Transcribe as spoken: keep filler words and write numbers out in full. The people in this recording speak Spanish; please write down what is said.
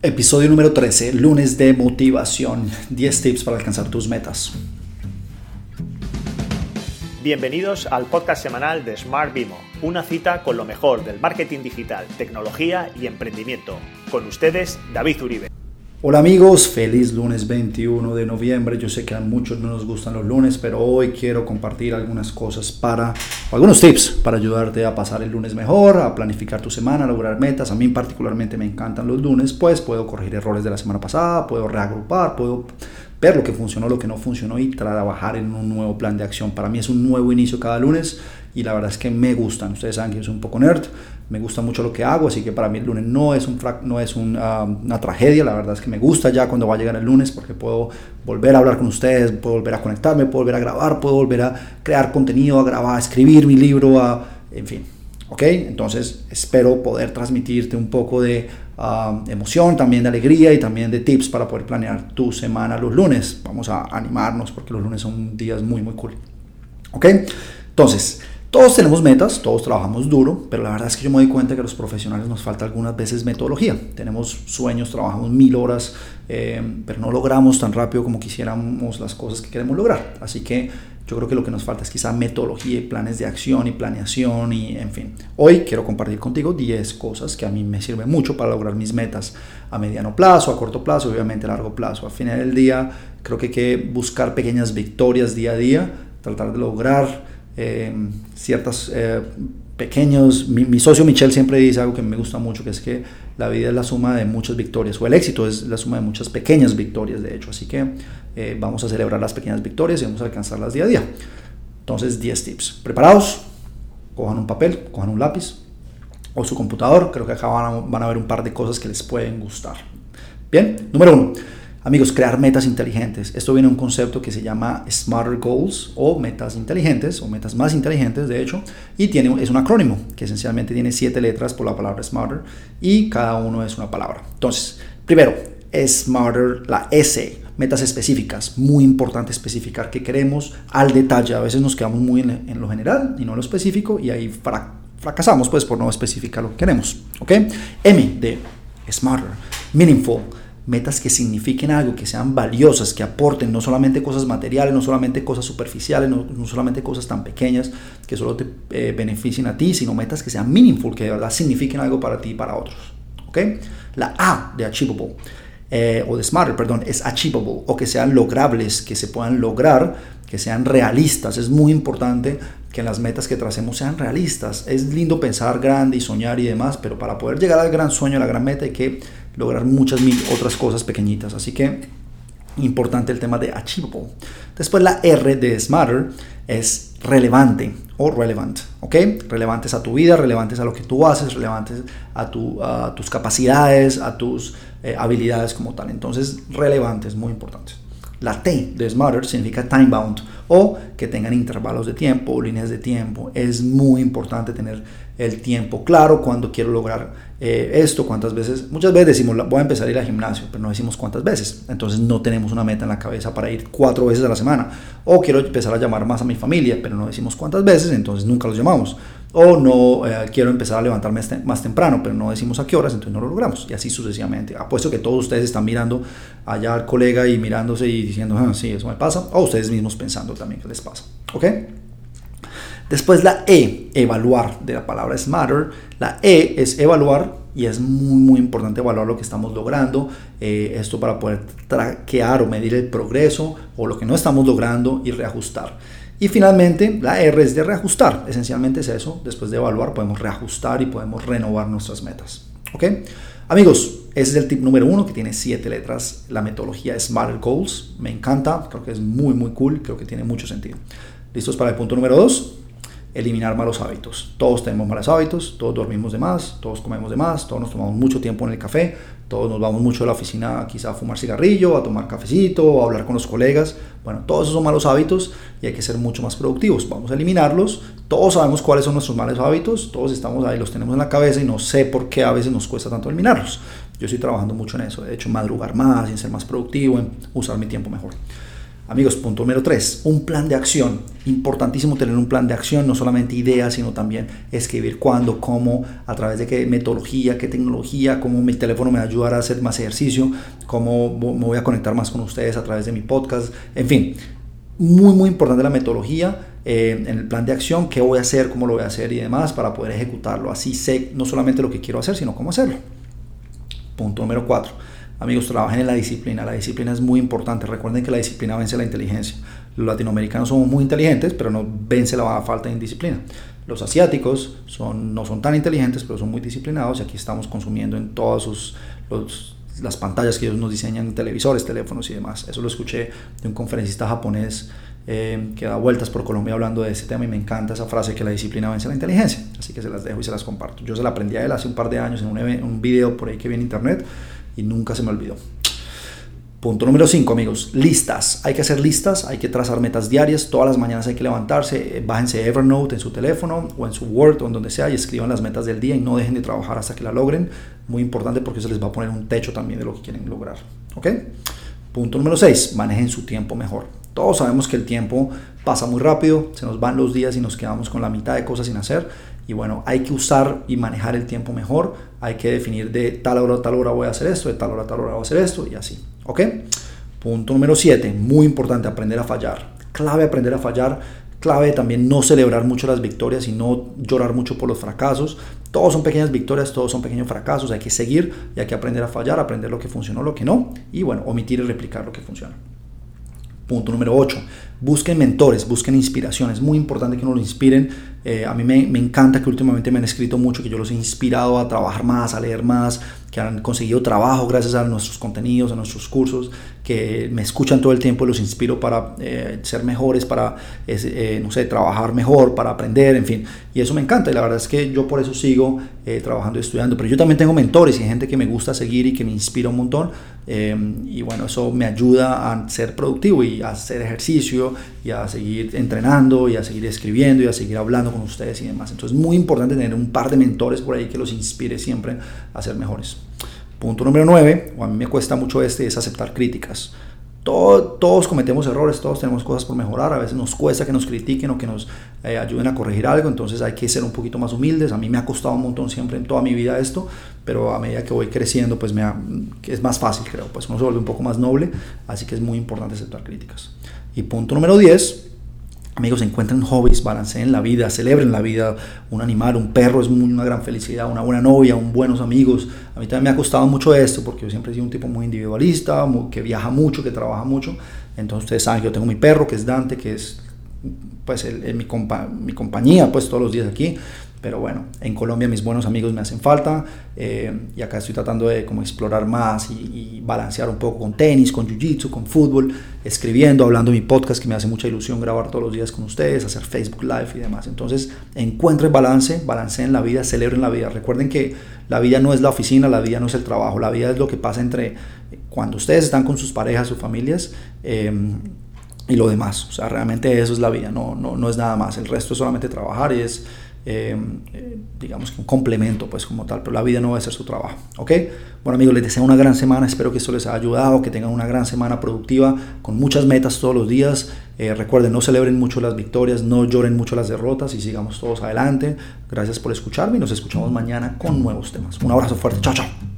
Episodio número trece, lunes de motivación, diez tips para alcanzar tus metas. Bienvenidos al podcast semanal de Smart Bimo, una cita con lo mejor del marketing digital, tecnología y emprendimiento. Con ustedes, David Uribe. Hola amigos, feliz lunes veintiuno de noviembre. Yo sé que a muchos no nos gustan los lunes, pero hoy quiero compartir algunas cosas para, algunos tips para ayudarte a pasar el lunes mejor, a planificar tu semana, a lograr metas. A mí particularmente me encantan los lunes, pues puedo corregir errores de la semana pasada, puedo reagrupar, puedo ver lo que funcionó, lo que no funcionó y trabajar en un nuevo plan de acción. Para mí es un nuevo inicio cada lunes y la verdad es que me gustan. Ustedes saben que yo soy un poco nerd, me gusta mucho lo que hago, así que para mí el lunes no es, un, no es un, uh, una tragedia. La verdad es que me gusta ya cuando va a llegar el lunes porque puedo volver a hablar con ustedes, puedo volver a conectarme, puedo volver a grabar, puedo volver a crear contenido, a grabar, a escribir mi libro, a, en fin. ¿Ok? Entonces espero poder transmitirte un poco de uh, emoción, también de alegría y también de tips para poder planear tu semana los lunes. Vamos a animarnos porque los lunes son días muy muy cool. ¿Ok? Entonces, todos tenemos metas, todos trabajamos duro, pero la verdad es que yo me doy cuenta que a los profesionales nos falta algunas veces metodología. Tenemos sueños, trabajamos mil horas, eh, pero no logramos tan rápido como quisiéramos las cosas que queremos lograr. Así que yo creo que lo que nos falta es quizá metodología y planes de acción y planeación y en fin. Hoy quiero compartir contigo diez cosas que a mí me sirven mucho para lograr mis metas a mediano plazo, a corto plazo y obviamente a largo plazo. Al final del día creo que hay que buscar pequeñas victorias día a día, tratar de lograr Eh, ciertas eh, pequeños, mi, mi socio Michel siempre dice algo que me gusta mucho, que es que la vida es la suma de muchas victorias, o el éxito es la suma de muchas pequeñas victorias, de hecho, así que eh, vamos a celebrar las pequeñas victorias y vamos a alcanzarlas día a día. Entonces, diez tips. ¿Preparados? Cojan un papel, cojan un lápiz o su computador, creo que acá van a, van a ver un par de cosas que les pueden gustar. Bien, número uno. Amigos, crear metas inteligentes. Esto viene de un concepto que se llama Smarter Goals o metas inteligentes o metas más inteligentes, de hecho, y tiene, es un acrónimo que esencialmente tiene siete letras por la palabra Smarter y cada uno es una palabra. Entonces, primero, Smarter, la S, metas específicas. Muy importante especificar qué queremos al detalle. A veces nos quedamos muy en, en lo general y no en lo específico y ahí fra, fracasamos pues por no especificar lo que queremos. ¿Ok? M de Smarter, Meaningful. Metas que signifiquen algo, que sean valiosas, que aporten no solamente cosas materiales, no solamente cosas superficiales, no, no solamente cosas tan pequeñas que solo te eh, beneficien a ti, sino metas que sean meaningful, que de verdad signifiquen algo para ti y para otros. ¿Okay? La A de achievable, eh, o de smarter, perdón, es achievable, o que sean logrables, que se puedan lograr, que sean realistas. Es muy importante que las metas que tracemos sean realistas. Es lindo pensar grande y soñar y demás, pero para poder llegar al gran sueño, a la gran meta, hay que lograr muchas mil otras cosas pequeñitas. Así que importante el tema de achievable. Después la R de smarter es relevante o relevant, ¿ok? Relevantes a tu vida, relevantes a lo que tú haces, relevantes a, tu, a tus capacidades, a tus eh, habilidades como tal. Entonces, relevante es muy importante. La T de smarter significa time bound o que tengan intervalos de tiempo o líneas de tiempo. Es muy importante tener el tiempo claro cuando quiero lograr eh, esto, cuántas veces. Muchas veces decimos voy a empezar a ir al gimnasio, pero no decimos cuántas veces. Entonces no tenemos una meta en la cabeza para ir cuatro veces a la semana. O quiero empezar a llamar más a mi familia, pero no decimos cuántas veces, entonces nunca los llamamos. O no eh, quiero empezar a levantarme más temprano, pero no decimos a qué horas, entonces no lo logramos. Y así sucesivamente. Apuesto que todos ustedes están mirando allá al colega y mirándose y diciendo, ah, sí, eso me pasa. O ustedes mismos pensando también qué les pasa. ¿Ok? Después la E, evaluar, de la palabra smarter. La E es evaluar y es muy muy importante evaluar lo que estamos logrando. Eh, esto para poder traquear o medir el progreso o lo que no estamos logrando y reajustar. Y finalmente la R es de reajustar. Esencialmente es eso. Después de evaluar podemos reajustar y podemos renovar nuestras metas. ¿Ok? Amigos, ese es el tip número uno que tiene siete letras. La metodología Smarter Goals. Me encanta. Creo que es muy muy cool. Creo que tiene mucho sentido. ¿Listos para el punto número dos? Eliminar malos hábitos. Todos tenemos malos hábitos, todos dormimos de más, todos comemos de más, todos nos tomamos mucho tiempo en el café, todos nos vamos mucho a la oficina quizá a fumar cigarrillo, a tomar cafecito, o a hablar con los colegas. Bueno, todos esos son malos hábitos y hay que ser mucho más productivos. Vamos a eliminarlos. Todos sabemos cuáles son nuestros malos hábitos, todos estamos ahí, los tenemos en la cabeza y no sé por qué a veces nos cuesta tanto eliminarlos. Yo estoy trabajando mucho en eso, de hecho madrugar más, en ser más productivo, en usar mi tiempo mejor. Amigos, punto número tres, un plan de acción. Importantísimo tener un plan de acción, no solamente ideas, sino también escribir cuándo, cómo, a través de qué metodología, qué tecnología, cómo mi teléfono me va a ayudar a hacer más ejercicio, cómo me voy a conectar más con ustedes a través de mi podcast, en fin. Muy, muy importante la metodología eh, en el plan de acción, qué voy a hacer, cómo lo voy a hacer y demás para poder ejecutarlo. Así sé no solamente lo que quiero hacer, sino cómo hacerlo. Punto número cuatro. Amigos, trabajen en la disciplina. La disciplina es muy importante. Recuerden que la disciplina vence la inteligencia. Los latinoamericanos somos muy inteligentes, pero no vence la falta de indisciplina. Los asiáticos son, no son tan inteligentes, pero son muy disciplinados y aquí estamos consumiendo en todas sus, los, las pantallas que ellos nos diseñan, televisores, teléfonos y demás. Eso lo escuché de un conferencista japonés eh, que da vueltas por Colombia hablando de ese tema y me encanta esa frase que la disciplina vence la inteligencia. Así que se las dejo y se las comparto. Yo se la aprendí a él hace un par de años en un, un video por ahí que vi en internet y nunca se me olvidó. Punto número cinco, amigos, listas. Hay que hacer listas, hay que trazar metas diarias. Todas las mañanas hay que levantarse, bájense Evernote en su teléfono o en su Word o en donde sea y escriban las metas del día y no dejen de trabajar hasta que la logren. Muy importante porque eso les va a poner un techo también de lo que quieren lograr. ¿Ok? Punto número seis, manejen su tiempo mejor. Todos sabemos que el tiempo pasa muy rápido, se nos van los días y nos quedamos con la mitad de cosas sin hacer. Y bueno, hay que usar y manejar el tiempo mejor. Hay que definir de tal hora a tal hora voy a hacer esto, de tal hora a tal hora voy a hacer esto y así. ¿Ok? Punto número siete, muy importante, aprender a fallar. Clave aprender a fallar. Clave también no celebrar mucho las victorias y no llorar mucho por los fracasos. Todos son pequeñas victorias, todos son pequeños fracasos. Hay que seguir y hay que aprender a fallar, aprender lo que funcionó, lo que no. Y bueno, omitir y replicar lo que funciona. Punto número ocho, busquen mentores, busquen inspiración. Es muy importante que uno lo inspiren. Eh, a mí me, me encanta que últimamente me han escrito mucho, que yo los he inspirado a trabajar más, a leer más, que han conseguido trabajo gracias a nuestros contenidos, a nuestros cursos, que me escuchan todo el tiempo y los inspiro para eh, ser mejores, para, eh, no sé, trabajar mejor, para aprender, en fin. Y eso me encanta y la verdad es que yo por eso sigo eh, trabajando y estudiando. Pero yo también tengo mentores y gente que me gusta seguir y que me inspira un montón. Eh, y bueno, eso me ayuda a ser productivo y a hacer ejercicio y a seguir entrenando y a seguir escribiendo y a seguir hablando con ustedes y demás. Entonces es muy importante tener un par de mentores por ahí que los inspire siempre a ser mejores. Punto número nueve, o a mí me cuesta mucho este, es aceptar críticas. Todo, todos cometemos errores, todos tenemos cosas por mejorar, a veces nos cuesta que nos critiquen o que nos eh, ayuden a corregir algo, entonces hay que ser un poquito más humildes. A mí me ha costado un montón siempre en toda mi vida esto, pero a medida que voy creciendo pues me ha, es más fácil, creo, pues uno se vuelve un poco más noble, así que es muy importante aceptar críticas. Y punto número diez, amigos, encuentren hobbies, balanceen la vida, celebren la vida. Un animal, un perro es una gran felicidad, una buena novia, un buenos amigos. A mí también me ha costado mucho esto porque yo siempre he sido un tipo muy individualista, muy, que viaja mucho, que trabaja mucho. Entonces ustedes saben que yo tengo mi perro, que es Dante, que es pues el, el, mi, compa, mi compañía pues todos los días aquí. Pero bueno, en Colombia mis buenos amigos me hacen falta eh, y acá estoy tratando de como explorar más y, y balancear un poco con tenis, con jiu-jitsu, con fútbol, escribiendo, hablando de mi podcast que me hace mucha ilusión grabar todos los días con ustedes, hacer Facebook Live y demás. Entonces encuentren balance, balanceen la vida, celebren la vida. Recuerden que la vida no es la oficina, la vida no es el trabajo, la vida es lo que pasa entre cuando ustedes están con sus parejas, sus familias eh, y lo demás. O sea, realmente eso es la vida, no, no, no es nada más. El resto es solamente trabajar y es... Eh, eh, digamos que un complemento pues como tal, pero la vida no va a ser su trabajo, ¿ok? Bueno amigos, les deseo una gran semana, espero que esto les haya ayudado, que tengan una gran semana productiva, con muchas metas todos los días. Eh, recuerden, no celebren mucho las victorias, no lloren mucho las derrotas y sigamos todos adelante. Gracias por escucharme y nos escuchamos mañana con nuevos temas. Un abrazo fuerte, chao chao.